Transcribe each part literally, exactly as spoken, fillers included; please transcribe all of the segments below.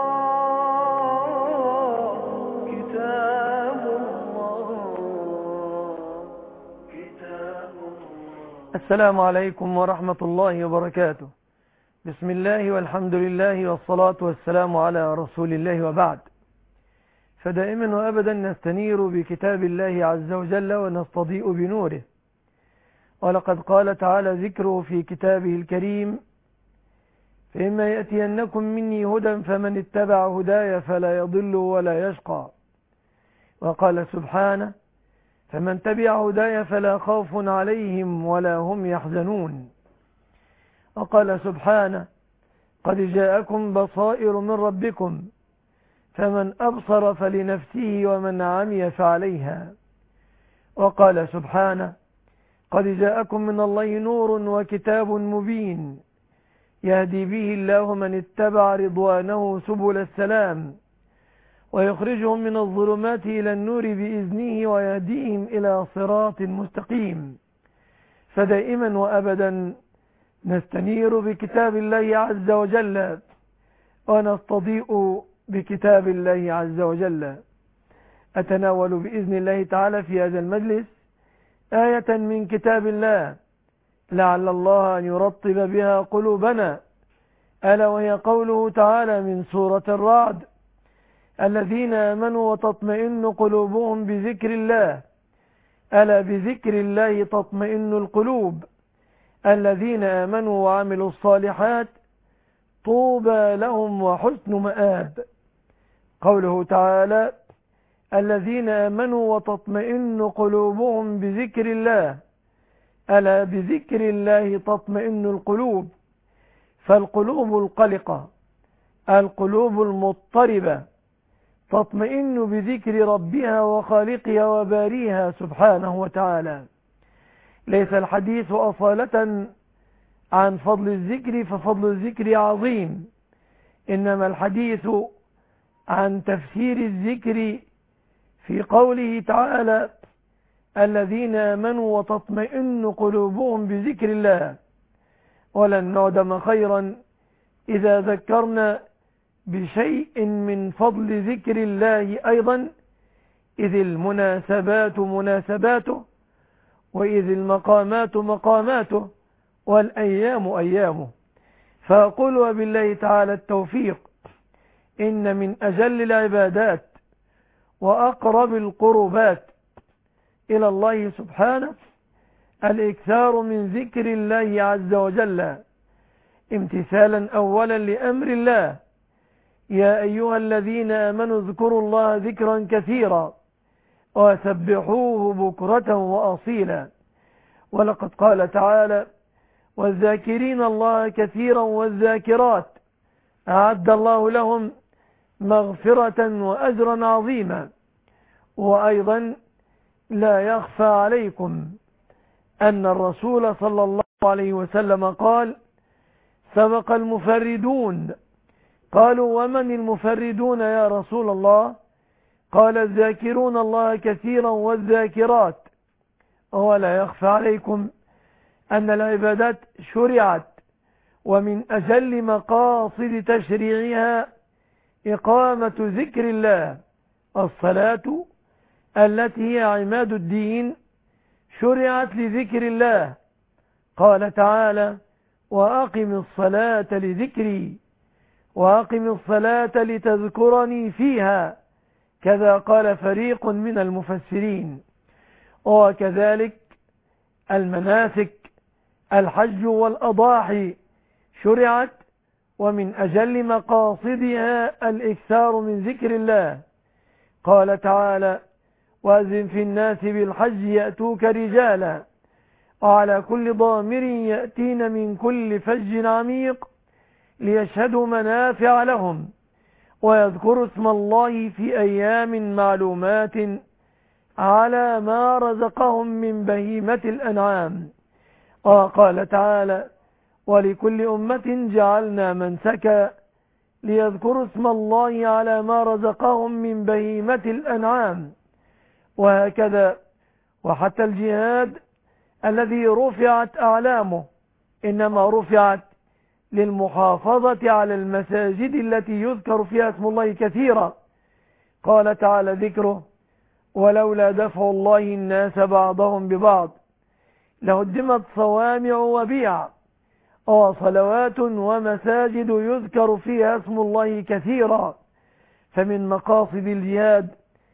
كتاب الله كتاب الله. السلام عليكم ورحمة الله وبركاته. بسم الله والحمد لله والصلاة والسلام على رسول الله وبعد. فدائما وأبدا نستنير بكتاب الله عز وجل ونستضيء بنوره. ولقد قال تعالى ذكره في كتابه الكريم: فإما يأتينكم مني هدى فمن اتبع هداي فلا يضل ولا يشقى. وقال سبحانه: فمن تبع هداي فلا خوف عليهم ولا هم يحزنون. وقال سبحانه: قد جاءكم بصائر من ربكم فمن أبصر فلنفسه ومن عمي فعليها. وقال سبحانه: قد جاءكم من الله نور وكتاب مبين يهدي به الله من اتبع رضوانه سبل السلام ويخرجهم من الظلمات إلى النور بإذنه ويهديهم إلى صراط مستقيم. فدائما وأبدا نستنير بكتاب الله عز وجل ونستضيء بكتاب الله عز وجل. أتناول بإذن الله تعالى في هذا المجلس آية من كتاب الله لعل الله أن يرطب بها قلوبنا، ألا وهي قوله تعالى من سورة الرعد: الذين آمنوا وتطمئن قلوبهم بذكر الله، ألا بذكر الله تطمئن القلوب، الذين آمنوا وعملوا الصالحات طوبى لهم وحسن مآب. قوله تعالى: الذين آمنوا وتطمئن قلوبهم بذكر الله، ألا بذكر الله تطمئن القلوب. فالقلوب القلقة، القلوب المضطربة، تطمئن بذكر ربها وخالقها وباريها سبحانه وتعالى. ليس الحديث أصالة عن فضل الذكر، ففضل الذكر عظيم، إنما الحديث عن تفسير الذكر في قوله تعالى: الذين آمنوا وتطمئن قلوبهم بذكر الله. ولن نعدم خيرا إذا ذكرنا بشيء من فضل ذكر الله أيضا، إذ المناسبات مناسباته، وإذ المقامات مقاماته، والأيام أيامه. فأقول وبالله تعالى التوفيق: إن من أجل العبادات وأقرب القربات إلى الله سبحانه الإكثار من ذكر الله عز وجل، امتثالا أولا لأمر الله: يا أيها الذين آمنوا اذكروا الله ذكرا كثيرا وسبحوه بكرة وأصيلا. ولقد قال تعالى: والذاكرين الله كثيرا والذاكرات أعد الله لهم مغفرة وأجرا عظيما. وأيضا لا يخفى عليكم أن الرسول صلى الله عليه وسلم قال: سبق المفردون. قالوا: ومن المفردون يا رسول الله؟ قال: الذاكرون الله كثيرا والذاكرات. ولا يخفى عليكم أن العبادات شرعت، ومن أجل مقاصد تشريعها إقامة ذكر الله. الصلاة التي هي عماد الدين شرعت لذكر الله. قال تعالى: وأقم الصلاة لذكري، وأقم الصلاة لتذكرني فيها. كذا قال فريق من المفسرين. وكذلك المناسك، الحج والأضاحي شرعت، ومن أجل مقاصدها الإكثار من ذكر الله. قال تعالى: وأذن في الناس بالحج يأتوك رجالا وعلى كل ضامر يأتين من كل فج عميق ليشهدوا منافع لهم ويذكروا اسم الله في أيام معلومات على ما رزقهم من بهيمة الأنعام. وقال تعالى: ولكل أمة جعلنا منسكا ليذكروا اسم الله على ما رزقهم من بهيمة الأنعام. وهكذا. وحتى الجهاد الذي رفعت أعلامه إنما رفعت للمحافظة على المساجد التي يذكر فيها اسم الله كثيرا. قال تعالى ذكره: ولولا دفع الله الناس بعضهم ببعض لهدمت صوامع وبيع وصلوات ومساجد يذكر فيها اسم الله كثيرا. فمن مقاصد الجهاد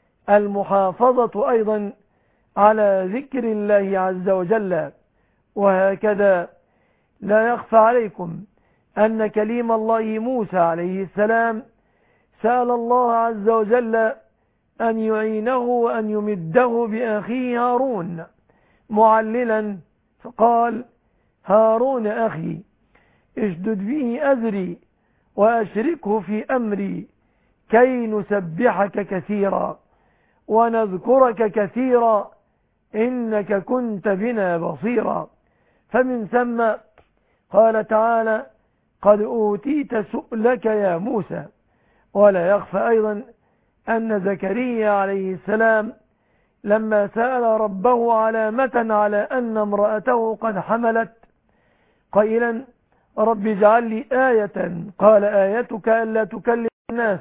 المحافظة أيضا على ذكر الله عز وجل. وهكذا لا يخفى عليكم أن كليم الله موسى عليه السلام سأل الله عز وجل أن يعينه وأن يمده بأخيه هارون معللا، فقال: هارون أخي اشدد به أزري وأشركه في أمري كي نسبحك كثيرا ونذكرك كثيرا إنك كنت بنا بصيرا. فمن ثم قال تعالى: قد أوتيت سؤلك يا موسى. ولا يخفى أيضا أن زكريا عليه السلام لما سأل ربه علامة على أن امرأته قد حملت قائلا: رب اجعل لي آية، قال: آيتك ألا تكلم الناس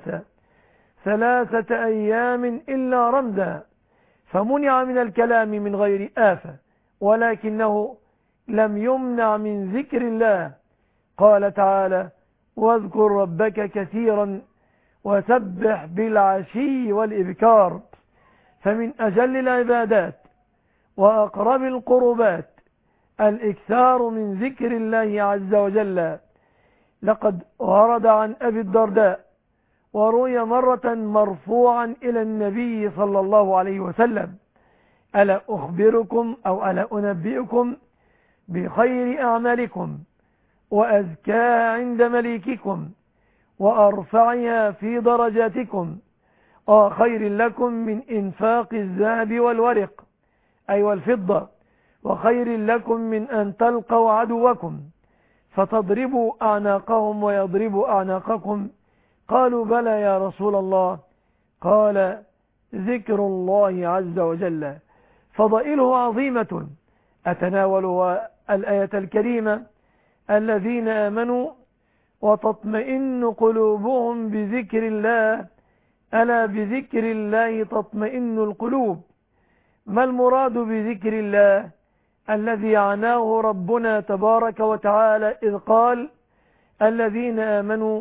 ثلاثة أيام إلا رمزا، فمنع من الكلام من غير آفة، ولكنه لم يمنع من ذكر الله. قال تعالى: واذكر ربك كثيرا وسبح بالعشي والإبكار. فمن أجل العبادات وأقرب القربات الإكثار من ذكر الله عز وجل. لقد ورد عن أبي الدرداء وروي مرة مرفوعا إلى النبي صلى الله عليه وسلم: ألا أخبركم أو ألا أنبئكم بخير أعمالكم وأزكاها عند مليككم وأرفعها في درجاتكم وخير لكم من إنفاق الذهب والورق أي والفضة، وخير لكم من أن تلقوا عدوكم فتضربوا أعناقهم ويضربوا أعناقكم؟ قالوا: بلى يا رسول الله. قال: ذكر الله عز وجل. فضائله عظيمة. أتناول الآية الكريمة: الذين آمنوا وتطمئن قلوبهم بذكر الله، ألا بذكر الله تطمئن القلوب. ما المراد بذكر الله الذي عناه ربنا تبارك وتعالى إذ قال: الذين آمنوا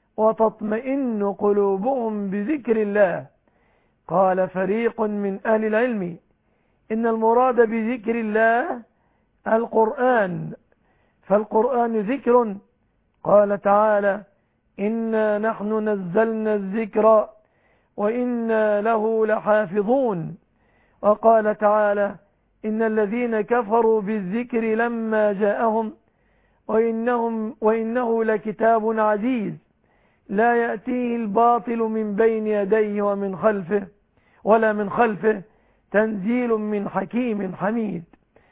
وتطمئن قلوبهم بذكر الله؟ قال فريق من أهل العلم إن المراد بذكر الله القرآن، فالقرآن ذكر. قال تعالى: إنا نحن نزلنا الذكر وإنا له لحافظون. وقال تعالى: إن الذين كفروا بالذكر لما جاءهم وإنهم وإنه لكتاب عزيز لا يأتيه الباطل من بين يديه ومن خلفه ولا من خلفه تنزيل من حكيم حميد.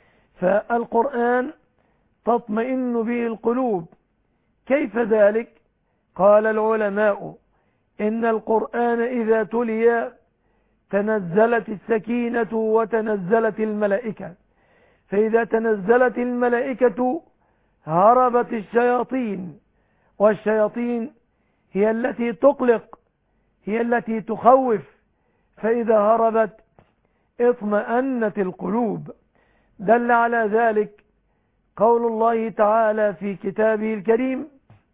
فالقرآن تطمئن به القلوب. كيف ذلك؟ قال العلماء: إن القرآن إذا تلي تنزلت السكينة وتنزلت الملائكة، فإذا تنزلت الملائكة هربت الشياطين، والشياطين هي التي تقلق، هي التي تخوف، فإذا هربت اطمأنت القلوب. دل على ذلك قول الله تعالى في كتابه الكريم: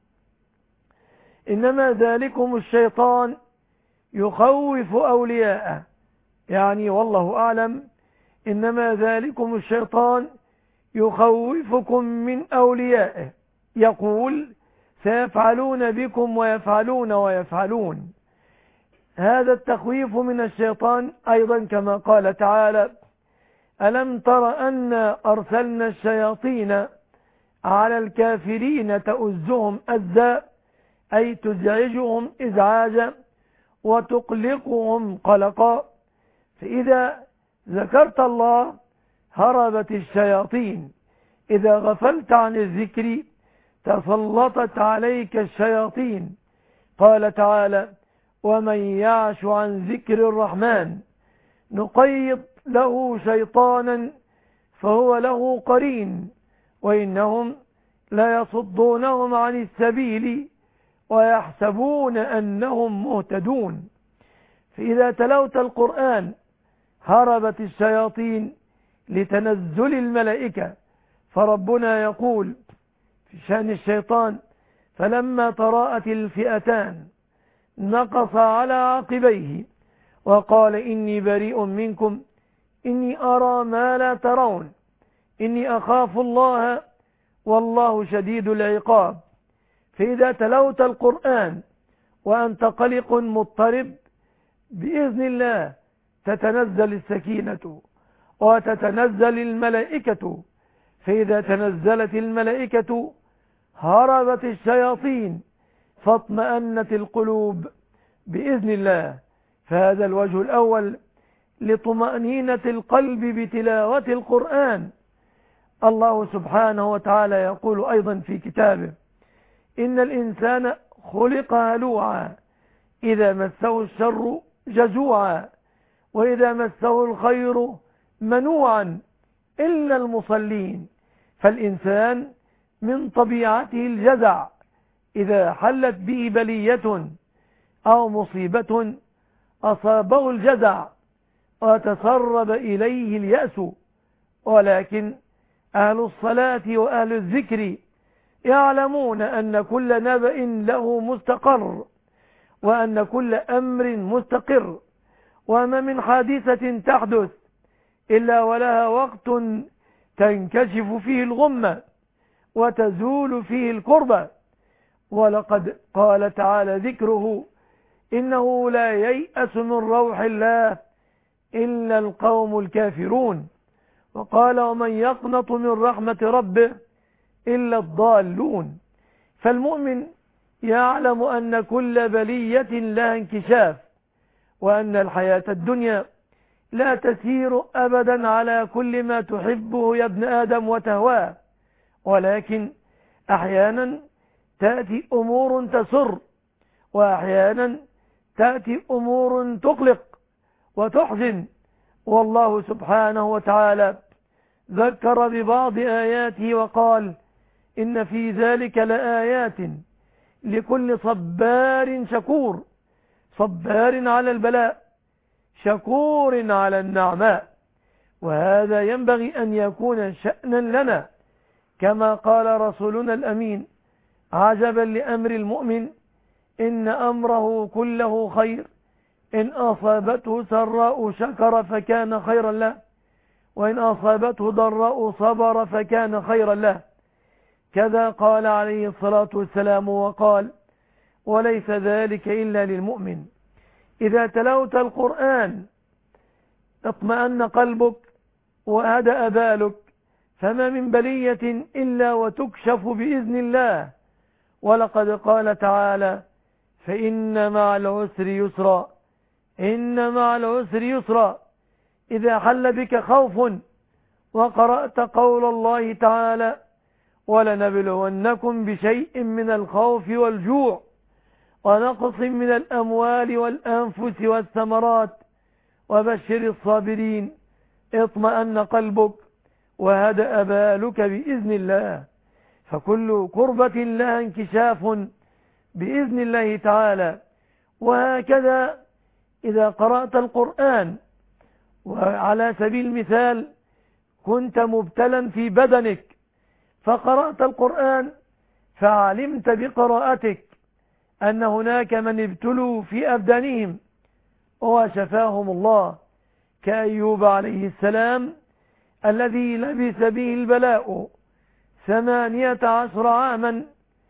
إنما ذلكم الشيطان يخوف أولياءه، يعني والله أعلم إنما ذلكم الشيطان يخوفكم من أوليائه، يقول: سيفعلون بكم ويفعلون ويفعلون. هذا التخويف من الشيطان أيضا كما قال تعالى: ألم تر أن أرسلنا الشياطين على الكافرين تؤزهم أزا، أي تزعجهم إزعاجا وتقلقهم قلقا. فإذا ذكرت الله هربت الشياطين، إذا غفلت عن الذكر تسلطت عليك الشياطين. قال تعالى: ومن يعش عن ذكر الرحمن نقيض له شيطانا فهو له قرين وإنهم لا يصدونهم عن السبيل ويحسبون أنهم مهتدون. فإذا تلوت القرآن هربت الشياطين لتنزل الملائكة. فربنا يقول في شأن الشيطان: فلما تراءت الفئتان نقص على عقبيه وقال إني بريء منكم إني أرى ما لا ترون إني أخاف الله والله شديد العقاب. فإذا تلوت القرآن وأنت قلق مضطرب بإذن الله تتنزل السكينة وتتنزل الملائكة. فإذا تنزلت الملائكة هربت الشياطين فاطمأنت القلوب بإذن الله. فهذا الوجه الأول لطمأنينة القلب بتلاوة القرآن. الله سبحانه وتعالى يقول أيضا في كتابه: إن الإنسان خلق هلوعا إذا مسه الشر جزوعا وإذا مسه الخير منوعا إلا المصلين. فالإنسان من طبيعته الجزع، إذا حلت به بلية أو مصيبة أصابه الجزع وتسرب إليه اليأس. ولكن أهل الصلاة وأهل الذكر يعلمون أن كل نبأ له مستقر وأن كل أمر مستقر، وما من حادثة تحدث إلا ولها وقت تنكشف فيه الغمة وتزول فيه الكربة. ولقد قال تعالى ذكره: إنه لا ييأس من روح الله إلا القوم الكافرون. وقال: ومن يقنط من رحمة ربه إلا الضالون. فالمؤمن يعلم أن كل بلية لها انكشاف، وأن الحياة الدنيا لا تسير أبدا على كل ما تحبه يا ابن آدم وتهواه، ولكن أحيانا تأتي أمور تسر وأحيانا تأتي أمور تقلق وتحزن. والله سبحانه وتعالى ذكر ببعض آياته وقال: إن في ذلك لآيات لكل صبار شكور. صبار على البلاء، شكور على النعماء. وهذا ينبغي أن يكون شأنا لنا، كما قال رسولنا الأمين: عجبا لأمر المؤمن إن أمره كله خير إن أصابته سراء شكر فكان خيرا له وإن أصابته ضراء صبر فكان خيرا له. كذا قال عليه الصلاة والسلام وقال: وليس ذلك إلا للمؤمن. إذا تلوت القرآن اطمأن قلبك وهدأ بالك، فما من بلية إلا وتكشف بإذن الله. ولقد قال تعالى: فإن مع العسر يسرا إن مع العسر يسرا. إذا حل بك خوف وقرأت قول الله تعالى: ولنبلونكم بشيء من الخوف والجوع ونقص من الأموال والأنفس والثمرات وبشر الصابرين، اطمأن قلبك وهدأ بالك بإذن الله. فكل كربة لها انكشاف بإذن الله تعالى. وهكذا إذا قرأت القرآن وعلى سبيل المثال كنت مبتلا في بدنك فقرأت القرآن فعلمت بقراءتك أن هناك من ابتلوا في أبدانهم وشفاهم الله، كأيوب عليه السلام الذي لبث به البلاء ثمانية عشر عاما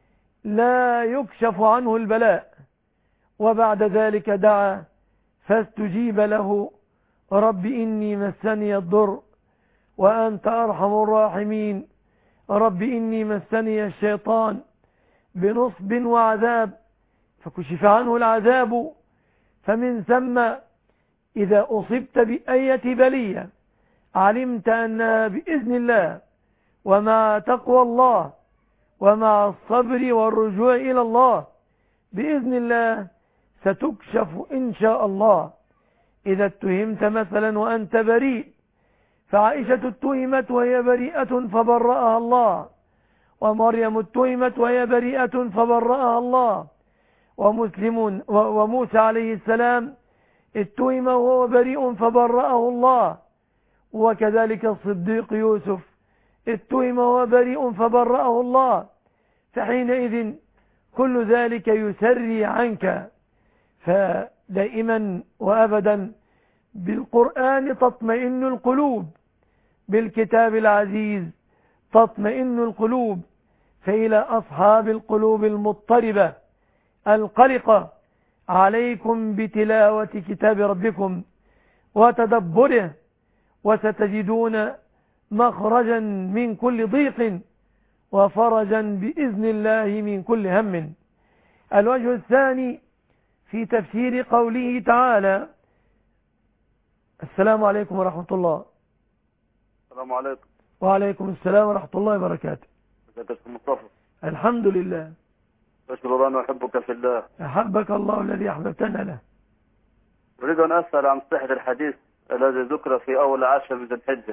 لا يكشف عنه البلاء، وبعد ذلك دعا فاستجيب له: رب إني مسني الضر وأنت أرحم الراحمين، رب إني مسني الشيطان بنصب وعذاب، فكشف عنه العذاب. فمن ثم إذا أصبت بأية بلية علمت أنها بإذن الله، ومع تقوى الله ومع الصبر والرجوع إلى الله بإذن الله ستكشف إن شاء الله. إذا اتهمت مثلا وأنت بريء، فعائشة اتهمت وهي بريئة فبرأها الله، ومريم اتهمت وهي بريئة فبرأها الله، ومسلم وموسى عليه السلام اتهم وهو بريء فبرأه الله، وكذلك الصديق يوسف اتهم وهو بريء فبرأه الله. فحينئذ كل ذلك يسري عنك، فدائما وأبدا بالقرآن تطمئن القلوب، بالكتاب العزيز تطمئن القلوب. فإلى أصحاب القلوب المضطربة القلقة عليكم بتلاوة كتاب ربكم وتدبره، وستجدون مخرجا من كل ضيق وفرجا بإذن الله من كل هم. الوجه الثاني في تفسير قوله تعالى. السلام عليكم ورحمة الله. السلام عليكم. وعليكم السلام ورحمة الله وبركاته. ازيك يا استاذ مصطفى؟ الحمد لله. أشهد أن أحبك في الله. أحبك الله الذي أحببتنا له. أريد أن أسأل عن صحة الحديث الذي ذكر في أول عشر من ذي الحجة.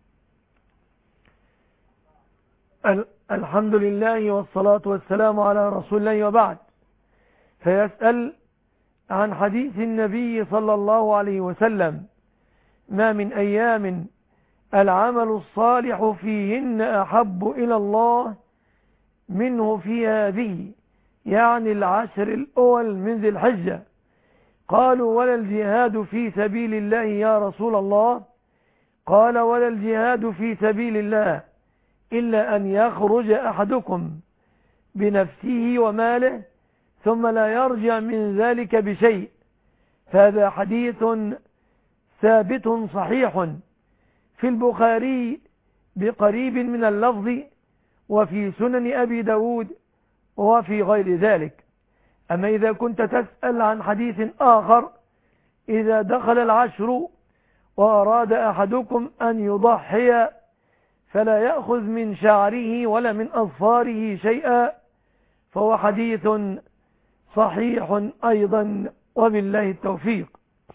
الحمد لله والصلاة والسلام على رسول الله، وبعد. فيسأل عن حديث النبي صلى الله عليه وسلم: ما من أيام العمل الصالح فيهن أحب إلى الله منه في هذه، يعني العشر الأول من ذي الحجة. قالوا: ولا الجهاد في سبيل الله يا رسول الله؟ قال: ولا الجهاد في سبيل الله إلا أن يخرج أحدكم بنفسه وماله ثم لا يرجع من ذلك بشيء. فهذا حديث ثابت صحيح في البخاري بقريب من اللفظ، وفي سنن أبي داود، وفي غير ذلك. أما إذا كنت تسأل عن حديث آخر: إذا دخل العشر وأراد أحدكم أن يضحي فلا يأخذ من شعره ولا من أظفاره شيئا، فهو حديث صحيح أيضا، وبالله التوفيق.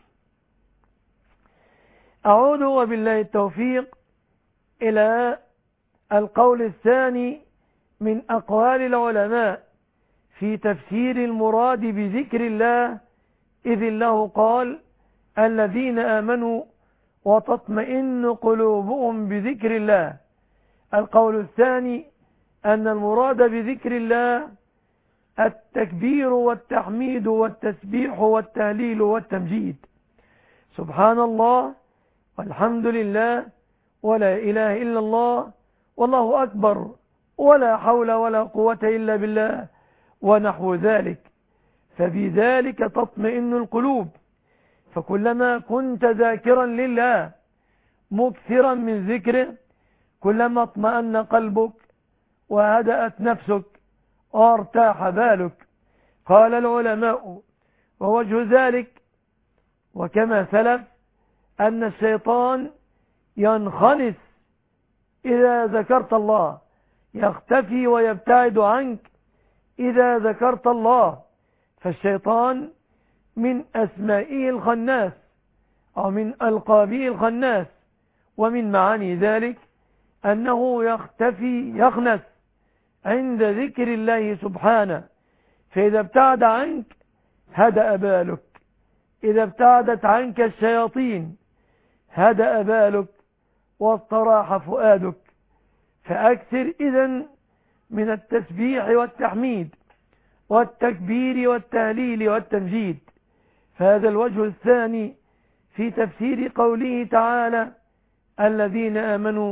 أعود وبالله التوفيق إلى القول الثاني من أقوال العلماء في تفسير المراد بذكر الله، إذ الله قال: الذين آمنوا وتطمئن قلوبهم بذكر الله. القول الثاني أن المراد بذكر الله التكبير والتحميد والتسبيح والتهليل والتمجيد، سبحان الله والحمد لله ولا إله إلا الله والله أكبر ولا حول ولا قوة إلا بالله ونحو ذلك. فبذلك تطمئن القلوب. فكلما كنت ذاكرا لله مكثرا من ذكره كلما اطمأن قلبك وهدأت نفسك وارتاح بالك. قال العلماء: ووجه ذلك وكما سلف أن الشيطان ينخنس إذا ذكرت الله، يختفي ويبتعد عنك إذا ذكرت الله. فالشيطان من أسمائه الخناس، أو من ألقابه الخناس، ومن معاني ذلك أنه يختفي يخنس عند ذكر الله سبحانه. فإذا ابتعد عنك هدأ بالك، إذا ابتعدت عنك الشياطين هدأ بالك واستراح فؤادك. فأكثر إذن من التسبيح والتحميد والتكبير والتهليل والتمجيد. فهذا الوجه الثاني في تفسير قوله تعالى: الذين آمنوا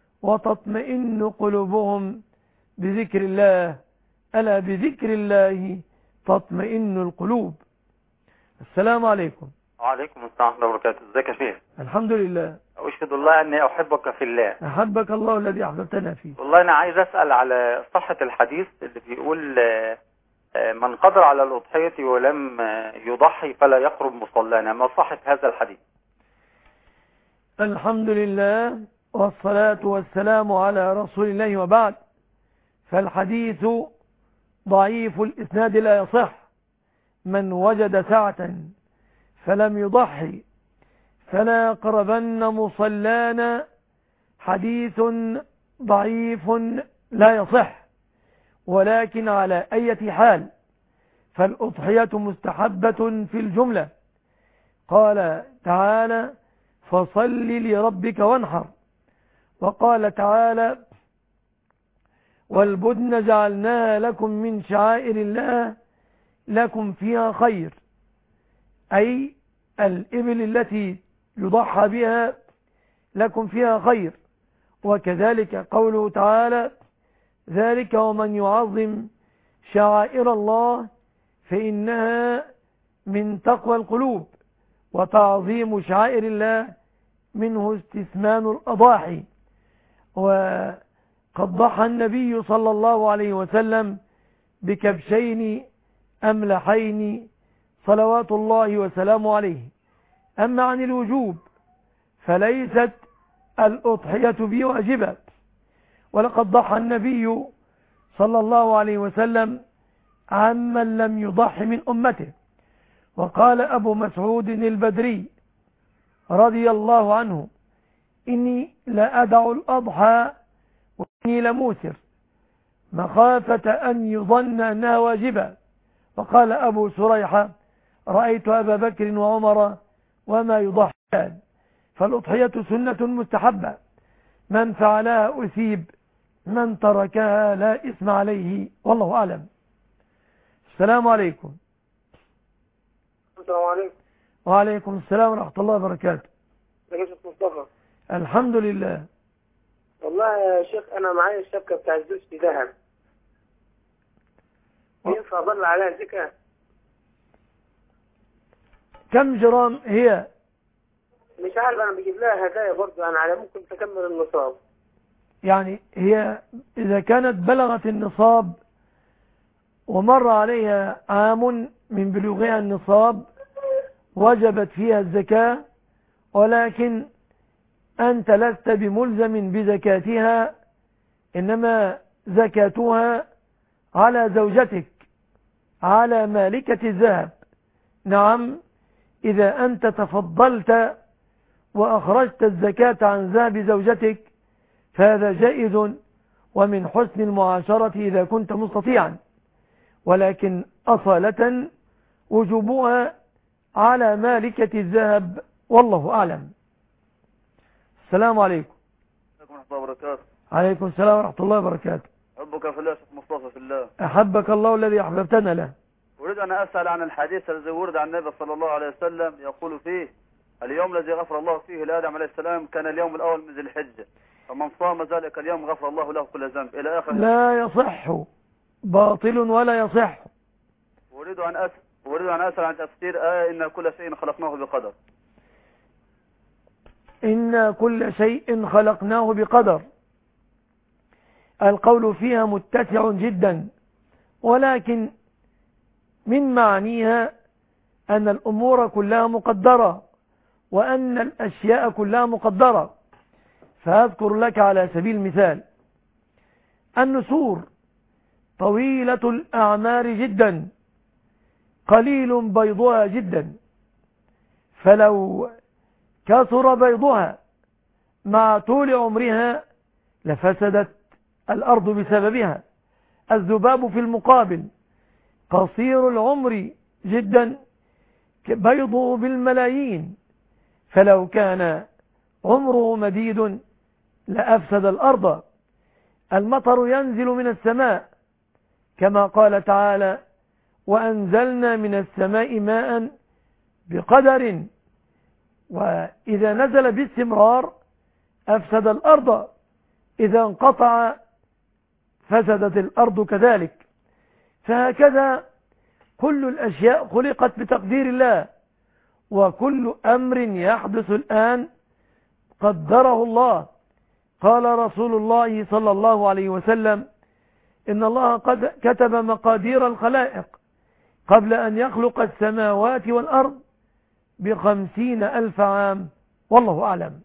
وتطمئن قلوبهم بذكر الله، ألا بذكر الله تطمئن القلوب. السلام عليكم. وعليكم السلام ورحمة الله وبركاته. ازيك يا شيخ؟ الحمد لله. أشهد الله أني أحبك في الله. أحبك الله الذي أحببتنا فيه. والله أنا عايز أسأل على صحة الحديث اللي بيقول من قدر على الأضحية ولم يضحي فلا يقرب مصلانا، ما صحة هذا الحديث؟ الحمد لله والصلاة والسلام على رسول الله، وبعد. فالحديث ضعيف الإسناد لا يصح. من وجد سعة فلم يضحي فلا يقربن مصلانا، حديث ضعيف لا يصح. ولكن على أي حال، فالأضحية مستحبة في الجملة. قال تعالى: فصل لربك وانحر. وقال تعالى: والبدن جعلناها لكم من شعائر الله لكم فيها خير، أي الإبل التي يضحى بها لكم فيها خير. وكذلك قوله تعالى: ذلك ومن يعظم شعائر الله فإنها من تقوى القلوب. وتعظيم شعائر الله منه استثمان الأضاحي. وقد ضحى النبي صلى الله عليه وسلم بكبشين أملحين صلوات الله وسلامه عليه. أما عن الوجوب فليست الأضحية بواجبة، ولقد ضحى النبي صلى الله عليه وسلم عمن لم يضح من أمته. وقال أبو مسعود البدري رضي الله عنه: إني لا أدع الأضحى وإني لموسر مخافة أن يظن أنها واجبة. وقال أبو سريحة: رأيت أبا بكر وعمر وما يضحيان. فالأضحية سنة مستحبة، من فعلها أثيب، من تركها لا إثم عليه، والله أعلم. السلام عليكم. السلام عليكم. وعليكم السلام ورحمة الله وبركاته. ازيك يا مصطفى؟ الحمد لله. والله يا شيخ أنا معايا الشبكة بتاع الزوج في ذهب، ينفع أضل عليها زكاة؟ كم جرام هي؟ مش عارف، أنا بجيب لها هدايا برضه، أنا على ممكن تكمل النصاب. يعني هي إذا كانت بلغت النصاب ومر عليها عام من بلوغها النصاب وجبت فيها الزكاة، ولكن أنت لست بملزم بزكاتها، إنما زكاتها على زوجتك، على مالكة الذهب. نعم، إذا أنت تفضلت وأخرجت الزكاة عن ذهب زوجتك فهذا جائز ومن حسن المعاشرة إذا كنت مستطيعا، ولكن أصالة وجوبها على مالكة الذهب، والله أعلم. السلام عليكم. عليكم ورحمة الله وبركاته. عليكم السلام ورحمة الله وبركاته. أحبك في الله شيخ مصطفى في الله. أحبك الله الذي أحببتنا له. أريد أن أسأل عن الحديث الذي ورد عن النبي صلى الله عليه وسلم يقول فيه: اليوم الذي غفر الله فيه لآدم عليه السلام كان اليوم الأول من ذي الحجة، فمن صام ذلك اليوم غفر الله له كل ذنب، إلى آخر. لا يصح، باطل ولا يصح. أريد أن أسأل أريد أن أسأل عن تفسير آية إن كل شيء خلقناه بقدر. إن كل شيء خلقناه بقدر، القول فيها متسع جدا، ولكن من معانيها أن الأمور كلها مقدرة وأن الأشياء كلها مقدرة. فأذكر لك على سبيل المثال: النسور طويلة الأعمار جدا، قليل بيضها جدا، فلو كثر بيضها مع طول عمرها لفسدت الأرض بسببها. الذباب في المقابل قصير العمر جدا، بيضه بالملايين، فلو كان عمره مديد لأفسد الأرض. المطر ينزل من السماء كما قال تعالى: وأنزلنا من السماء ماء بقدر، وإذا نزل باستمرار أفسد الأرض، إذا انقطع فسدت الأرض كذلك. فهكذا كل الأشياء خلقت بتقدير الله، وكل أمر يحدث الآن قدره الله. قال رسول الله صلى الله عليه وسلم: إن الله قد كتب مقادير الخلائق قبل أن يخلق السماوات والأرض بخمسين ألف عام، والله أعلم.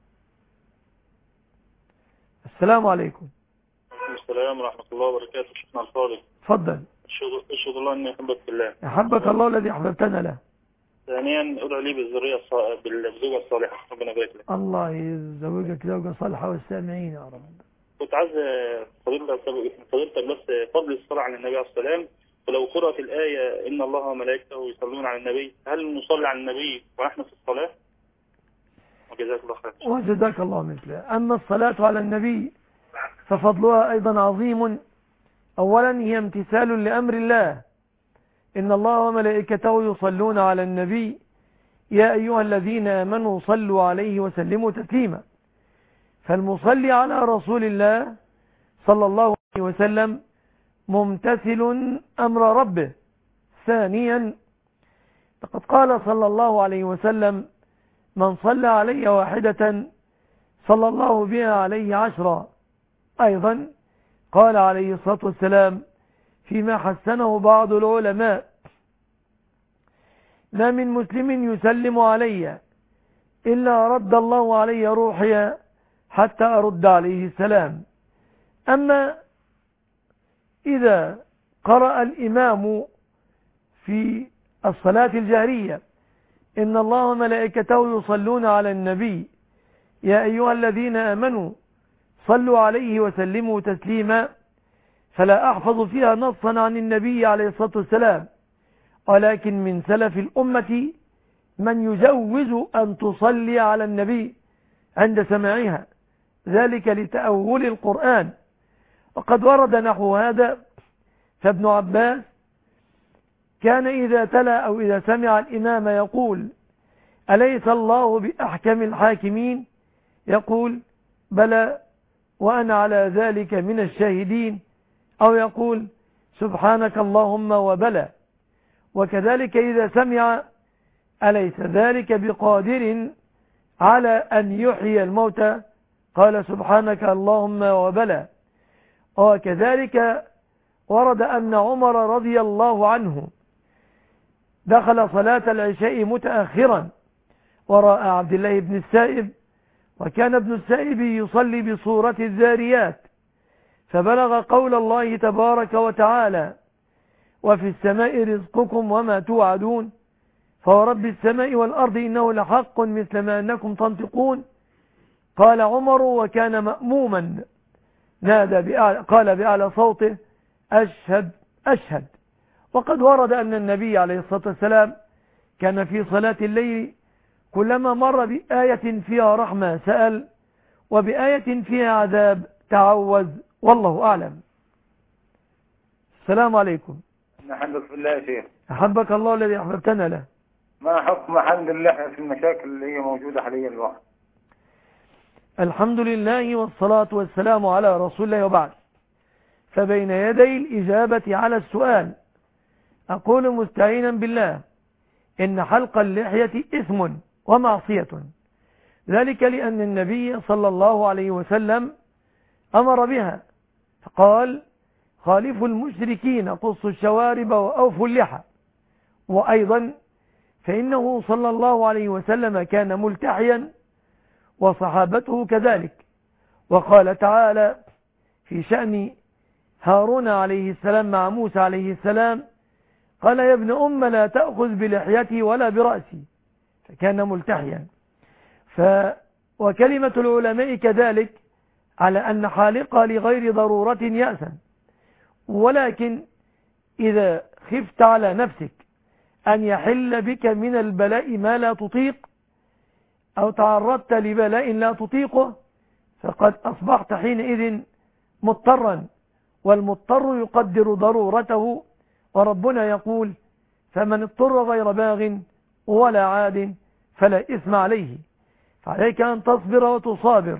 السلام عليكم. السلام ورحمة الله وبركاته. شيخنا الفاضل، تفضل. أشهد الله أني أحبك بالله. أحبك الله الذي أحببتنا له. ثانيا أدعو لي بالذرية الص... بالزوجة الصالحة، ربنا يبارك لك. الله يزوجك زوجة صالحة والسامعين يا رب. كنت عايز فضيلتك فضيلتك بس فضل الصلاة على النبي عليه الصلاة والسلام، ولو قرأت الآية إن الله وملائكته يصلون على النبي، هل نصلي على النبي ونحن في الصلاة؟ وجزاك الله خير. وجزاك الله مثله. أما الصلاة على النبي ففضلها أيضا عظيم. أولا هي امتثال لأمر الله، إن الله وملائكته يصلون على النبي يا أيها الذين آمنوا صلوا عليه وسلموا تسليما. فالمصلي على رسول الله صلى الله عليه وسلم ممتثل أمر ربه. ثانيا لقد قال صلى الله عليه وسلم من صلى علي واحدة صلى الله بها عليه عشرا. أيضا قال عليه الصلاة والسلام فيما حسنه بعض العلماء ما من مسلم يسلم علي إلا رد الله علي روحي حتى أرد عليه السلام. أما إذا قرأ الإمام في الصلاة الجهرية إن الله وملائكته يصلون على النبي يا أيها الذين آمنوا صلوا عليه وسلموا تسليما، فلا أحفظ فيها نصا عن النبي عليه الصلاة والسلام، ولكن من سلف الأمة من يجوز أن تصلي على النبي عند سماعها، ذلك لتأول القرآن. وقد ورد نحو هذا، فابن عباس كان إذا تلا أو إذا سمع الإمام يقول أليس الله بأحكم الحاكمين، يقول بلى وأنا على ذلك من الشاهدين، أو يقول سبحانك اللهم وبلى. وكذلك إذا سمع أليس ذلك بقادر على أن يحيي الموتى قال سبحانك اللهم وبلى. وكذلك ورد أن عمر رضي الله عنه دخل صلاة العشاء متأخرا وراء عبد الله بن السائب، وكان ابن السائب يصلي بصورة الذاريات، فبلغ قول الله تبارك وتعالى وفي السماء رزقكم وما توعدون فورب السماء والأرض إنه لحق مثل ما أنكم تنطقون. قال عمر وكان مأموما نادى بأعلى قال بأعلى صوته أشهد أشهد. وقد ورد أن النبي عليه الصلاة والسلام كان في صلاة الليل كلما مر بآية فيها رحمة سأل، وبآية فيها عذاب تعوذ، والله أعلم. السلام عليكم. نحمدك بالله يا شيخ. أحبك الله الذي أحببتنا له. ما حكم حل اللحية في المشاكل اللي هي موجودة حاليا الوقت؟ الحمد لله والصلاة والسلام على رسول الله، وبعد. فبين يدي الإجابة على السؤال أقول مستعينا بالله إن حلق اللحية إثم ومعصية، ذلك لأن النبي صلى الله عليه وسلم أمر بها فقال خالفوا المشركين قصوا الشوارب وأوفوا اللحى. وأيضا فإنه صلى الله عليه وسلم كان ملتحيا وصحابته كذلك. وقال تعالى في شأن هارون عليه السلام مع موسى عليه السلام قال يا ابن أم لا تأخذ بلحيتي ولا برأسي، فكان ملتحيا. ف وكلمة العلماء كذلك على أن حالقها لغير ضرورة يأسا، ولكن إذا خفت على نفسك أن يحل بك من البلاء ما لا تطيق أو تعرضت لبلاء لا تطيقه فقد أصبحت حينئذ مضطرا، والمضطر يقدر ضرورته، وربنا يقول فمن اضطر غير باغ ولا عاد فلا إثم عليه. فعليك أن تصبر وتصابر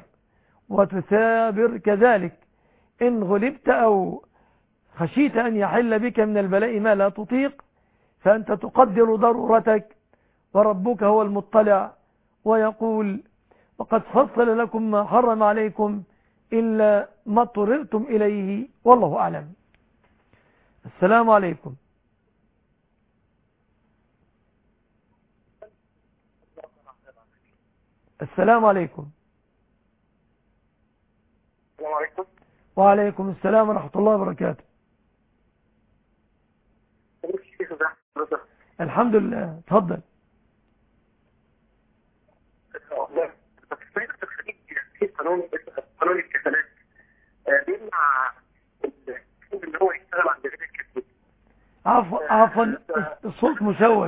وتثابر كذلك. إن غلبت أو خشيت أن يحل بك من البلاء ما لا تطيق فأنت تقدر ضرورتك، وربك هو المطلع ويقول وقد فصل لكم ما حرم عليكم إلا ما اضطررتم إليه والله أعلم. السلام عليكم. السلام عليكم. السلام عليكم. وعليكم السلام ورحمة الله وبركاته. الحمد لله، تفضل. قانون قانون الكفالات آه، بيمنع اللي هو يشتغل عند غير الكتب. عفوا عفوا الصوت مشوش،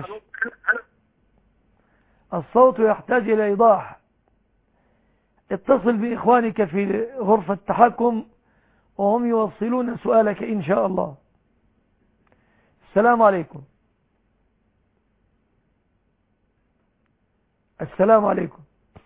الصوت يحتاج إلى إيضاح. اتصل بإخوانك في غرفة التحكم وهم يوصلون سؤالك إن شاء الله. السلام عليكم. السلام عليكم.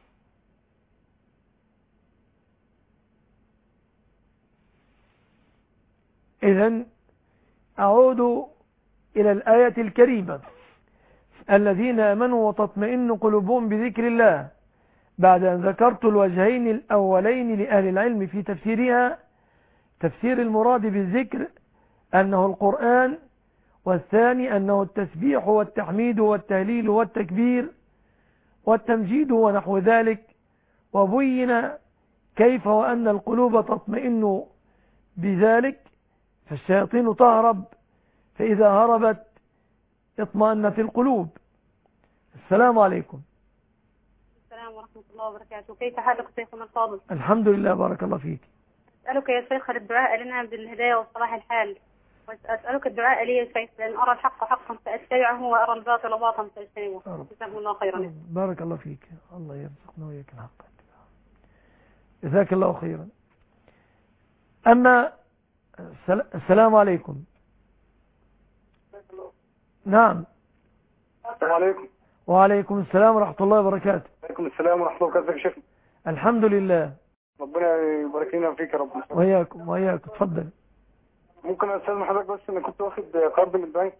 إذن أعود إلى الآية الكريمة: الذين آمنوا وتطمئن قلوبهم بذكر الله. بعد أن ذكرت الوجهين الأولين لأهل العلم في تفسيرها، تفسير المراد بالذكر أنه القرآن، والثاني أنه التسبيح والتحميد والتهليل والتكبير والتمجيد ونحو ذلك، وبين كيف وأن القلوب تطمئن بذلك، فالشياطين تهرب، فإذا هربت اطمأنت القلوب. السلام عليكم. السلام ورحمة الله وبركاته. كيف حالك شيخنا الفاضل؟ الحمد لله، بارك الله فيك. أسألك يا شيخ الدعاء لنا بالهداية وصلاح الحال، وأسألك الدعاء لي يا شيخ، لأن أرى الحق حقا فأتبعه وأرى الباطل باطلا فأجتنبه. جزاكم الله خيرا. بارك الله فيك، الله يرزقنا وياك الحق. جزاك الله خيرا. أما السلام عليكم. نعم. السلام عليكم. وعليكم السلام ورحمة الله وبركاته. وعليكم السلام ورحمة الله وبركاته. يا شيخ الحمد لله. ربنا يبارك لنا فيك يا رب. وياكم وياكم. تفضل. ممكن استاذن حضرتك بس انا كنت واخد قرض من البنك.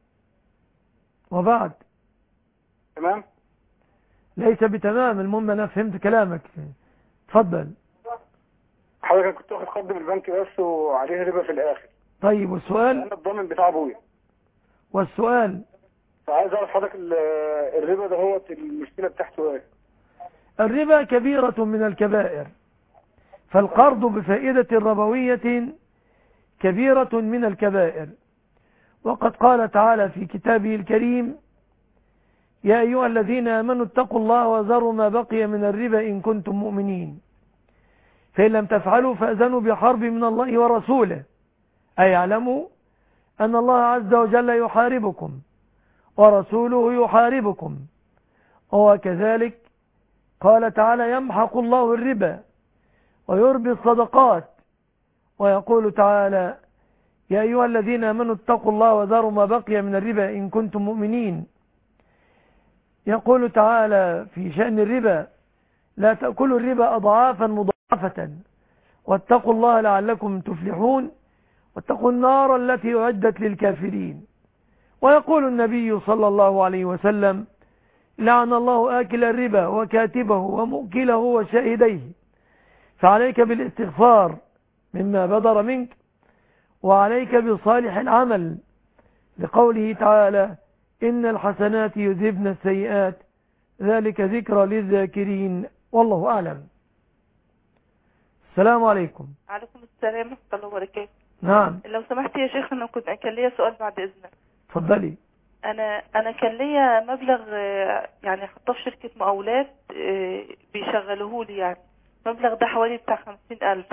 وبعد تمام. ليس بتمام، المهم انا فهمت كلامك. تفضل. حضرتك كنت واخد قرض من البنك بس وعليه ربا في الاخر. طيب والسؤال؟ انا الضامن بتاع ابويا. والسؤال؟ فعايز اعرف حضرتك الربا ده هو المشكله بتاعته ايه؟ الربا كبيرة من الكبائر، فالقرض بفائدة ربوية كبيرة من الكبائر. وقد قال تعالى في كتابه الكريم: يا أيها الذين آمنوا اتقوا الله وذروا ما بقي من الربا إن كنتم مؤمنين، فإن لم تفعلوا فأذنوا بحرب من الله ورسوله، أي اعلموا أن الله عز وجل يحاربكم ورسوله يحاربكم. وكذلك قال تعالى: يمحق الله الربا ويربي الصدقات. ويقول تعالى: يا أيها الذين آمنوا اتقوا الله وذروا ما بقي من الربا إن كنتم مؤمنين. يقول تعالى في شأن الربا: لا تأكلوا الربا أضعافا مضاعفة واتقوا الله لعلكم تفلحون واتقوا النار التي أعدت للكافرين. ويقول النبي صلى الله عليه وسلم: لعن الله آكل الربا وكاتبه ومؤكله وشاهديه. فعليك بالاستغفار مما بدر منك، وعليك بصالح العمل، لقوله تعالى: إن الحسنات يذهبن السيئات ذلك ذكرى للذاكرين. والله أعلم. السلام عليكم. عليكم السلام ورحمة الله وبركاته. نعم. لو سمحت يا شيخ، أنا كنت كان ليا سؤال بعد إذنك. تفضلي. أنا أنا كان ليا مبلغ يعني حطاه في شركة مقاولات بيشغلوه لي، يعني المبلغ ده حوالي بتاع خمسين ألف،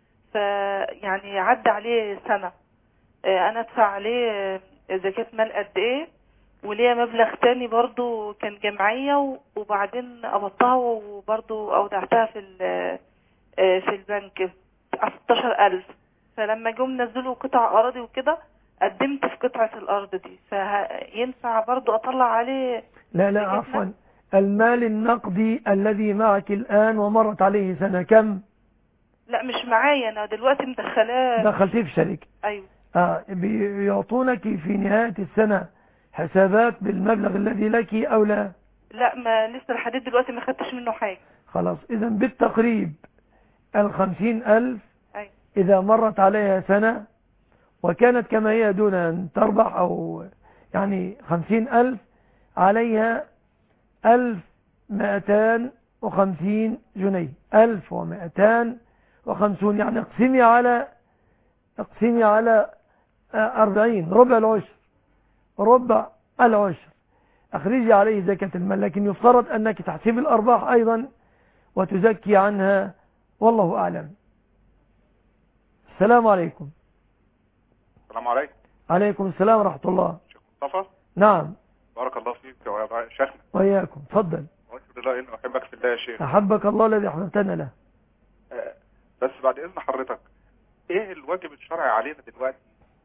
فيعني عدى عليه سنة، أنا أدفع عليه زكاة مال قد إيه؟ وليا مبلغ تاني برضو كان جمعية وبعدين قبضتها وبرضو أودعتها في في البنك ستاشر ألف. فلما جم نزلوا قطع أراضي وكده قدمت في قطعة الأرض دي، فينفع برضو أطلع عليه؟ لا لا عفوا، المال النقدي الذي معك الآن ومرت عليه سنة كم؟ لا مش معايا، أنا دلوقتي مدخلاه. دخلتيه في شركة؟ أيوة. آه بيعطونك في نهاية السنة حسابات بالمبلغ الذي لك أو لا؟ لا، ما لسه لحد دلوقتي ما خدتش منه حاجة. خلاص، إذا بالتقريب الخمسين ألف. أيوة. إذا مرت عليها سنة وكانت كما هي دون أن تربح، أو يعني خمسين ألف، عليها ألف مائتان وخمسين جنيه، ألف ومائتان وخمسون، يعني اقسمي على اقسمي على أربعين، ربع العشر، ربع العشر، أخرجي عليه زكاة المال. لكن يفترض أنك تحسب الأرباح أيضا وتزكي عنها، والله أعلم. السلام عليكم. السلام عليكم. عليكم السلام ورحمة الله. شيخ مصطفى. نعم. بارك الله فيك يا شيخنا. وإياكم. تفضل. واشهد الله إني أحبك في الله يا شيخ. أحبك الله الذي أحببتنا له. آه بس بعد إذن حضرتك، إيه الواجب الشرعي علينا دلوقتي؟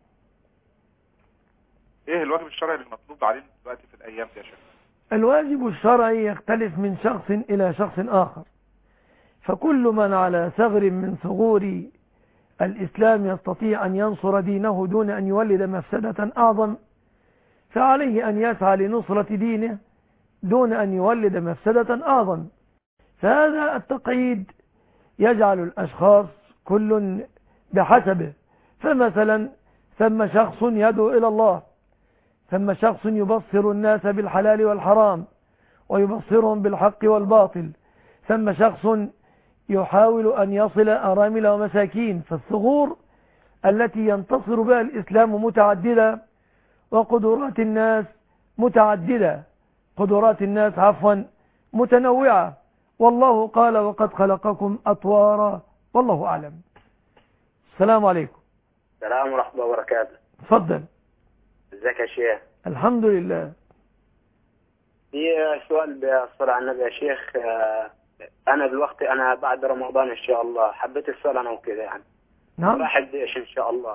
إيه الواجب الشرعي المطلوب علينا دلوقتي في الأيام دي يا شيخ؟ الواجب الشرعي يختلف من شخص إلى شخص آخر، فكل من على ثغر من ثغور الإسلام يستطيع أن ينصر دينه دون أن يولد مفسدة أعظم، فعليه أن يسعى لنصرة دينه دون أن يولد مفسدة أعظم. فهذا التقييد يجعل الأشخاص كل بحسبه. فمثلا ثم شخص يدعو إلى الله، ثم شخص يبصر الناس بالحلال والحرام ويبصرهم بالحق والباطل، ثم شخص يحاول أن يصل أرامل ومساكين. فالثغور التي ينتصر بها الإسلام متعددة، وقدرات الناس متعددة، قدرات الناس عفوا متنوعة. والله قال وقد خلقكم أطوارا والله أعلم. السلام عليكم. السلام ورحمة الله وبركاته. تفضل. ازيك يا شيخ؟ الحمد لله. في سؤال بالصلاة على النبي يا شيخ. أنا دلوقتي أنا بعد رمضان إن شاء الله حبيت الصلاة أنا وكذا يعني. نعم. راح الجيش إن شاء الله.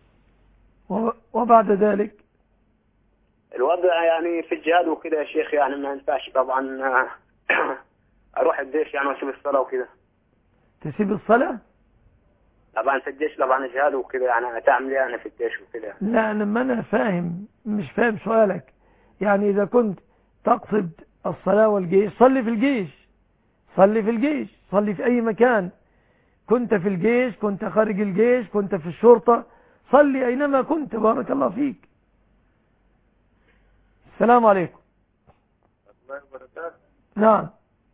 وبعد ذلك الوضع يعني في الجهاد وكذا يا شيخ، يعني ما ينفعش طبعا أروح الجيش يعني وأسيب الصلاة وكذا. تسيب الصلاة؟ طبعا في الجيش طبعا جهاد وكذا، يعني هتعمل ايه انا في الجيش وكذا؟ لا أنا ما أنا فاهم، مش فاهم سؤالك. يعني إذا كنت تقصد الصلاة والجيش، صلي في الجيش، صلي في الجيش، صلي في أي مكان. كنت في الجيش، كنت خارج الجيش، كنت في الشرطة، صلي أينما كنت. بارك الله فيك. السلام عليكم. الله وبركاته. نعم.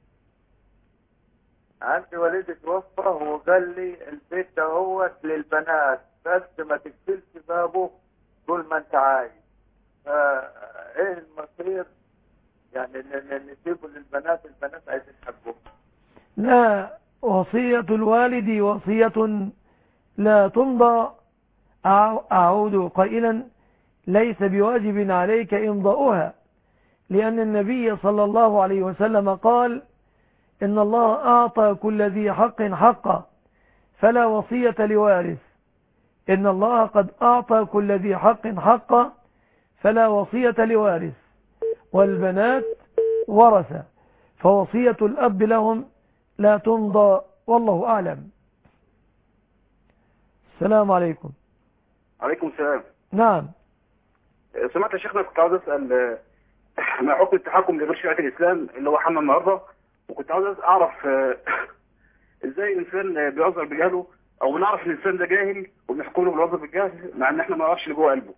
عندي والدي توفى وقال لي البيت ده هو للبنات بس ما تقفلش بابه طول ما انت عايز. ايه المصير يعني نسيبه للبنات؟ البنات عايزين يحبوه. لا، وصية الوالد وصية لا تمضى. أعود قائلا ليس بواجب عليك إمضاؤها، لأن النبي صلى الله عليه وسلم قال إن الله أعطى كل ذي حق حقه فلا وصية لوارث. إن الله قد أعطى كل ذي حق حقه فلا وصية لوارث. والبنات ورثة، فوصية الأب لهم لا تمضى والله أعلم. السلام عليكم. عليكم السلام. نعم. سمعت يا شيخنا، كنت عاوز أسأل ما حكم التحكم لغير شريعة الإسلام اللي هو حمى النهارده، وكنت عاوز أعرف إزاي الإنسان بيعذر بجهله، أو بنعرف إن الإنسان ده جاهل وبنحكم له بالعذر بالجهل مع إن إحنا ما نعرفش اللي جوه قلبه.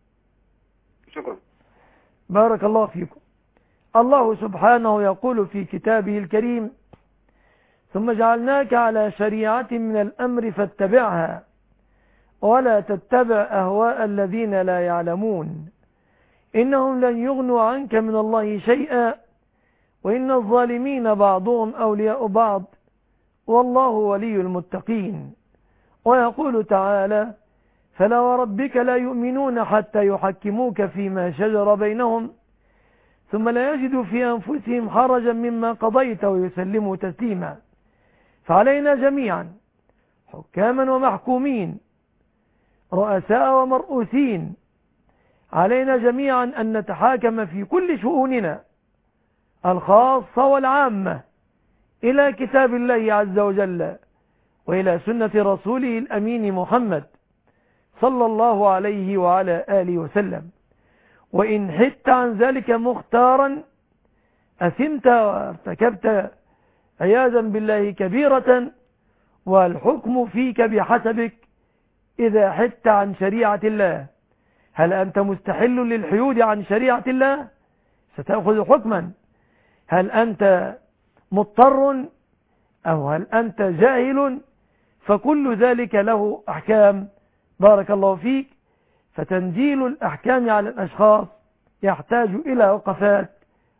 شكرا. بارك الله فيكم. الله سبحانه يقول في كتابه الكريم: ثم جعلناك على شريعة من الأمر فاتبعها ولا تتبع أهواء الذين لا يعلمون إنهم لن يغنوا عنك من الله شيئا وإن الظالمين بعضهم أولياء بعض والله ولي المتقين. ويقول تعالى: فلا وربك لا يؤمنون حتى يحكموك فيما شجر بينهم ثم لا يجدوا في أنفسهم حرجا مما قضيت ويسلموا تسليما. فعلينا جميعا حكاما ومحكومين، رؤساء ومرؤوسين، علينا جميعا أن نتحاكم في كل شؤوننا الخاصة والعامة إلى كتاب الله عز وجل وإلى سنة رسوله الأمين محمد صلى الله عليه وعلى آله وسلم. وإن حدت عن ذلك مختارا أثمت وارتكبت عياذا بالله كبيرة، والحكم فيك بحسبك. إذا حدت عن شريعة الله، هل أنت مستحل للحيود عن شريعة الله؟ ستأخذ حكما. هل أنت مضطر أو هل أنت جاهل؟ فكل ذلك له أحكام. بارك الله فيك. فتنزيل الأحكام على الأشخاص يحتاج إلى وقفات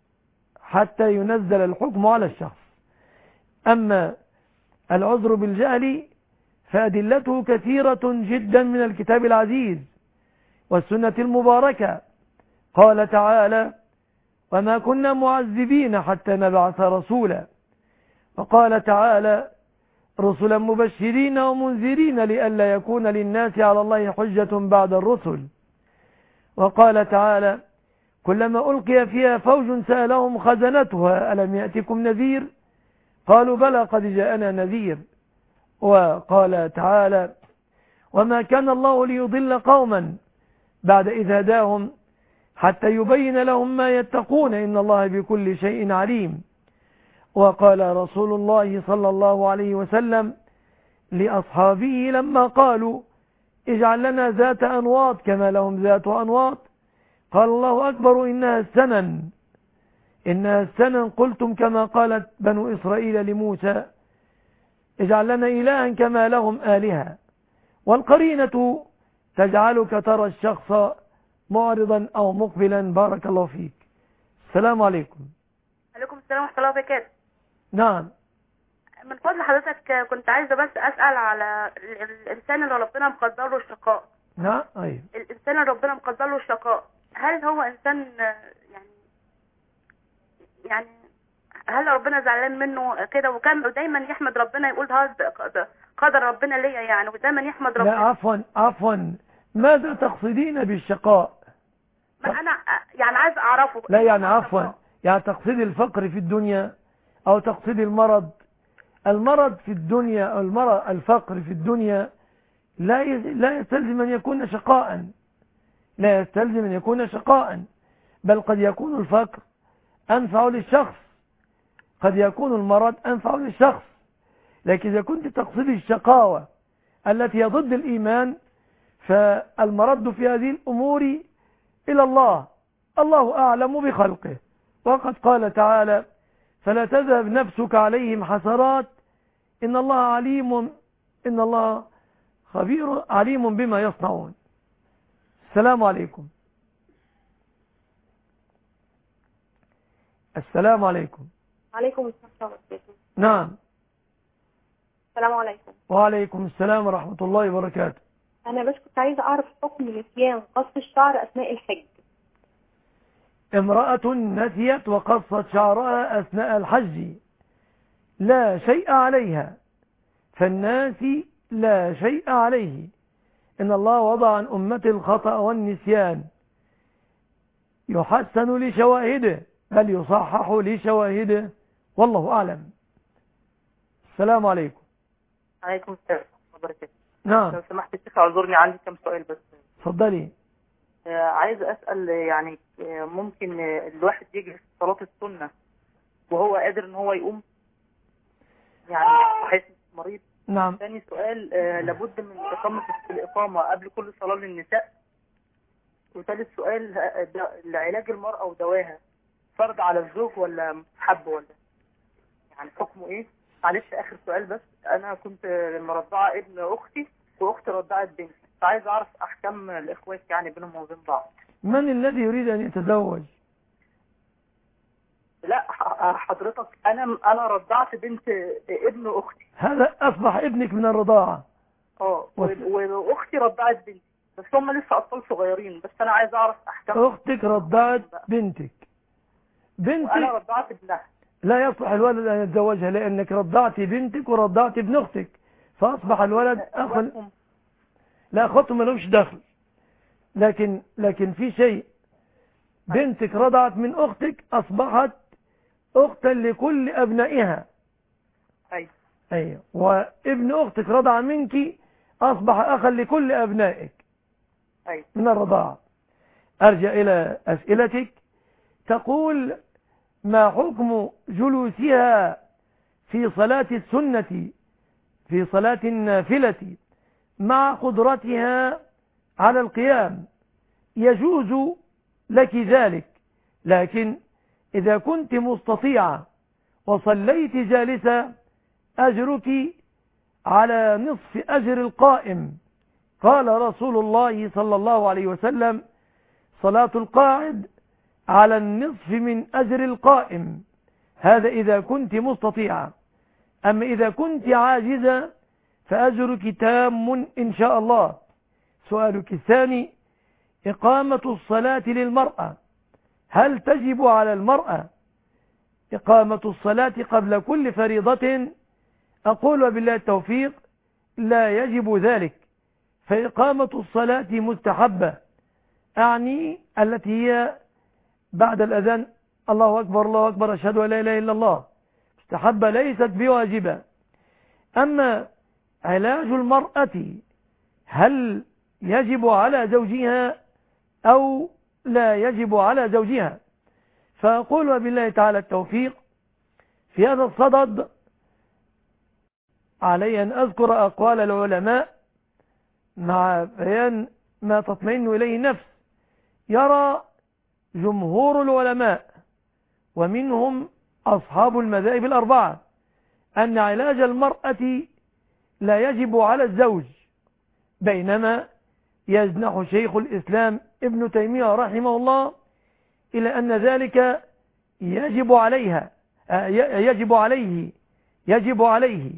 حتى ينزل الحكم على الشخص. أما العذر بالجهل فأدلته كثيرة جدا من الكتاب العزيز والسنة المباركة. قال تعالى: وما كنا معذبين حتى نبعث رسولا. وقال تعالى: رسلا مبشرين ومنذرين لئلا يكون للناس على الله حجة بعد الرسل. وقال تعالى: كلما ألقي فيها فوج سألهم خزنتها ألم يأتكم نذير؟ قالوا بلى قد جاءنا نذير. وقال تعالى: وما كان الله ليضل قوما بعد إذ هداهم حتى يبين لهم ما يتقون إن الله بكل شيء عليم. وقال رسول الله صلى الله عليه وسلم لأصحابه لما قالوا: اجعل لنا ذات أنواط كما لهم ذات أنواط، قال: الله أكبر إنها السنن إنها السنن. قلتم كما قالت بنو إسرائيل لموسى: اجعل لنا إلها كما لهم آلهة. والقرينة تجعلك ترى الشخص معرضا أو مقبلا. بارك الله فيك. السلام عليكم. عليكم السلام ورحمة الله وبركاته. نعم. من فضل حضرتك كنت عايزة بس أسأل على الإنسان اللي ربنا مقدر له الشقاء. نعم. أيوه. الإنسان اللي ربنا مقدر له الشقاء، هل هو إنسان يعني يعني هل ربنا زعلان منه كده؟ وكان دايما يحمد ربنا، يقول هذا قدر ربنا ليا يعني، ودايما يحمد ربنا. لا عفوا عفوا، ماذا تقصدين بالشقاء؟ ما أنا يعني عايز أعرفه. لا يعني عفوا، يعني تقصدي الفقر في الدنيا أو تقصدي المرض؟ المرض في الدنيا أو المرض الفقر في الدنيا لا لا يستلزم أن يكون شقاء، لا يستلزم أن يكون شقاء، بل قد يكون الفقر أنفع للشخص، قد يكون المرض أنفع للشخص. لكن إذا كنت تقصدي الشقاوة التي هي ضد الإيمان فالمرد في هذه الأمور إلى الله، الله أعلم بخلقه. وقد قال تعالى: فلا تذهب نفسك عليهم حسرات إن الله عليم إن الله خبير عليم بما يصنعون. السلام عليكم. السلام عليكم. عليكم السلام. نعم. السلام عليكم. وعليكم السلام ورحمة الله وبركاته. أنا بس كنت عايزة أعرف حكم نسيان قص الشعر أثناء الحج. امرأة نسيت وقصت شعرها أثناء الحج لا شيء عليها، فالناس لا شيء عليه، إن الله وضع عن أمة الخطأ والنسيان، يحسن لشواهده بل يصحح لشواهده، والله أعلم. السلام عليكم. عليكم السلام وبركاته. نعم. لو سمحت الشيخ اعذرني، عندي كم سؤال بس. اتفضلي. آه عايز أسأل يعني آه ممكن آه الواحد يجلس صلاة السنة وهو قادر ان هو يقوم، يعني صحيح مريض؟ نعم. ثاني سؤال، آه لابد من إقامة الإقامة قبل كل صلاة للنساء. وثالث سؤال، علاج المرأة ودواها فرض على الزوج ولا مستحب ولا يعني حكمه ايه؟ معلش اخر سؤال بس، انا كنت مرضعه ابن اختي واختي رضعت بنتي، فعايز اعرف احكام الاخوات يعني بينهم وبين بعض. من الذي يريد ان يتزوج؟ لا حضرتك، انا انا رضعت بنت ابن اختي. هذا اصبح ابنك من الرضاعه؟ اه. واختي رضعت بنتي بس هم لسه اطفال صغيرين، بس انا عايز اعرف احكام. اختك رضعت بنتك بنتك وانا رضعت ابنها. لا يصلح الولد ان يتزوجها، لانك رضعتي بنتك ورضعت ابن اختك، فاصبح الولد اخ. لا اخواتهم ما لهمش دخل، لكن لكن في شيء، بنتك رضعت من اختك اصبحت اختا لكل ابنائها. ايوه ايوه. وابن اختك رضع منك اصبح اخا لكل ابنائك. ايوه. من الرضاعه. ارجع الى اسئلتك. تقول: ما حكم جلوسها في صلاة السنة في صلاة النافلة مع قدرتها على القيام؟ يجوز لك ذلك، لكن إذا كنت مستطيعة وصليت جالسة أجرك على نصف أجر القائم. قال رسول الله صلى الله عليه وسلم: صلاة القاعد على النصف من أجر القائم. هذا إذا كنت مستطيعة. أما إذا كنت عاجزة فأجرك تام إن شاء الله. سؤالك الثاني: إقامة الصلاة للمرأة، هل تجب على المرأة إقامة الصلاة قبل كل فريضة؟ أقول وبالله التوفيق: لا يجب ذلك، فإقامة الصلاة مستحبة، أعني التي هي بعد الأذان: الله أكبر الله أكبر أشهد أن لا إله إلا الله، مستحبة ليست بواجبة. أما علاج المرأة هل يجب على زوجها أو لا يجب على زوجها؟ فأقول وبالله تعالى التوفيق في هذا الصدد علي أن أذكر أقوال العلماء مع بيان ما تطمئن إليه النفس. يرى جمهور العلماء ومنهم أصحاب المذاهب الأربعة أن علاج المرأة لا يجب على الزوج، بينما يزنح شيخ الإسلام ابن تيمية رحمه الله إلى أن ذلك يجب عليها يجب عليه يجب عليه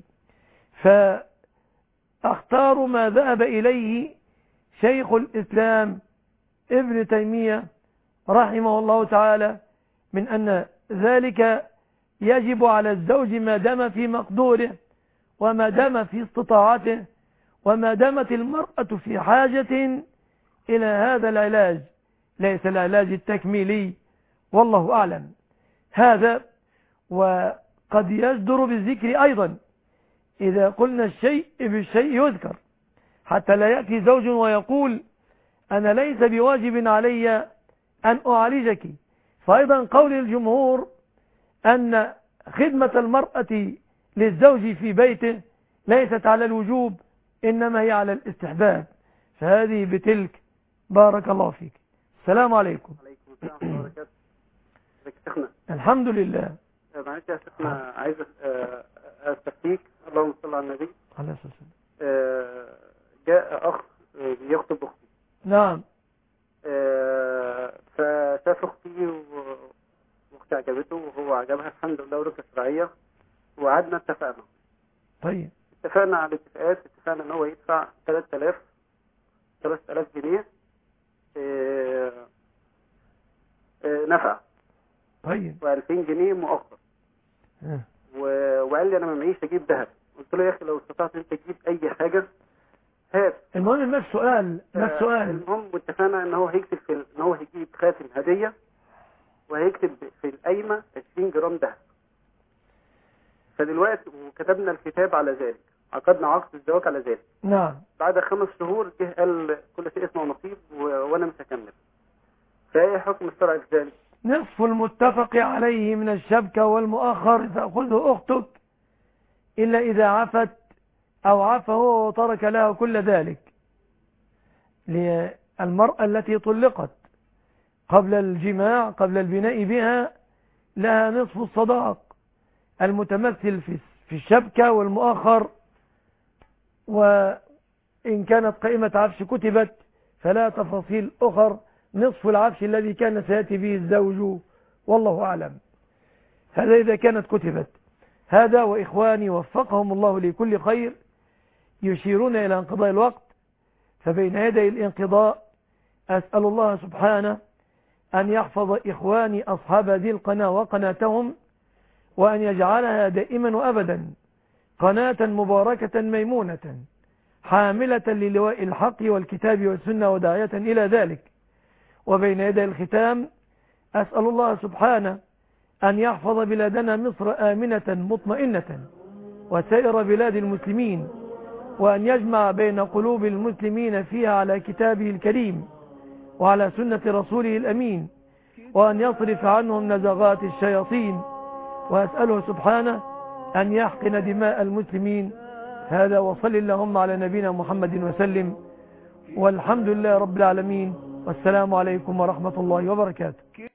فأختار ما ذهب إليه شيخ الإسلام ابن تيمية رحمه الله تعالى من أن ذلك يجب على الزوج ما دام في مقدوره وما دام في استطاعته وما دامت المرأة في حاجة إلى هذا العلاج، ليس العلاج التكميلي، والله أعلم. هذا وقد يجدر بالذكر أيضا إذا قلنا الشيء بالشيء يذكر، حتى لا يأتي زوج ويقول: أنا ليس بواجب علي أن أعالجك. فأيضا قول الجمهور أن خدمة المرأة للزوج في بيته ليست على الوجوب، إنما هي على الاستحباب، فهذه بتلك. بارك الله فيك. السلام عليكم. عليكم السلام ورحمة الله وبركاته. ازيك يا شيخنا؟ الحمد لله. معلش يا شيخنا، عايز استفتيك. اللهم صل على النبي. عليه الصلاة والسلام. جاء أخ يخطب أختي. نعم. فشاف أختي وأختي عجبته وهو عجبها الحمد لله، ورثة شرعية، وقعدنا اتفقنا. طيب. اتفقنا على الاتفاقات، اتفقنا ان هو يدفع ثلاثة آلاف ثلاثة آلاف جنيه اه اه نفع. طيب. وألفين جنيه مؤخر. اه. وقال لي انا ما معيش اجيب ذهب. قلت له يا اخي لو استطعت انت تجيب اي حاجه هات. المهم ما سؤال ما سؤال المهم اتفقنا ان هو هيكتب في ان هو هيجيب خاتم هديه، وهيكتب في القايمه عشرين جرام ذهب. فدلوقتي وكتبنا الكتاب على ذلك، عقدنا عقد الزواج على ذلك. نعم. بعد خمس شهور جه قال كل شيء اسمه نصيب و... وانا مش هكمل. فايه حكم الشرع في ذلك؟ نصف المتفق عليه من الشبكة والمؤخر تأخذه أختك إلا إذا عفت أو عفى هو وترك لها كل ذلك. للمرأة التي طلقت قبل الجماع قبل البناء بها لها نصف الصداق المتمثل في الشبكة والمؤخر، وإن كانت قائمة عفش كتبت فلا تفاصيل أخر، نصف العفش الذي كان سيأتي به الزوج، والله أعلم. هذا إذا كانت كتبت. هذا وإخواني وفقهم الله لكل خير يشيرون إلى انقضاء الوقت، فبين يدي الانقضاء أسأل الله سبحانه أن يحفظ إخواني أصحاب هذه القناة وقناتهم، وأن يجعلها دائما وأبدا قناة مباركة ميمونة حاملة للواء الحق والكتاب والسنة وداعية إلى ذلك. وبين يدي الختام أسأل الله سبحانه أن يحفظ بلادنا مصر آمنة مطمئنة وسائر بلاد المسلمين، وأن يجمع بين قلوب المسلمين فيها على كتابه الكريم وعلى سنة رسوله الأمين، وأن يصرف عنهم نزغات الشياطين، وأسأله سبحانه أن يحقن دماء المسلمين. هذا وصل اللهم على نبينا محمد وسلم، والحمد لله رب العالمين، والسلام عليكم ورحمة الله وبركاته.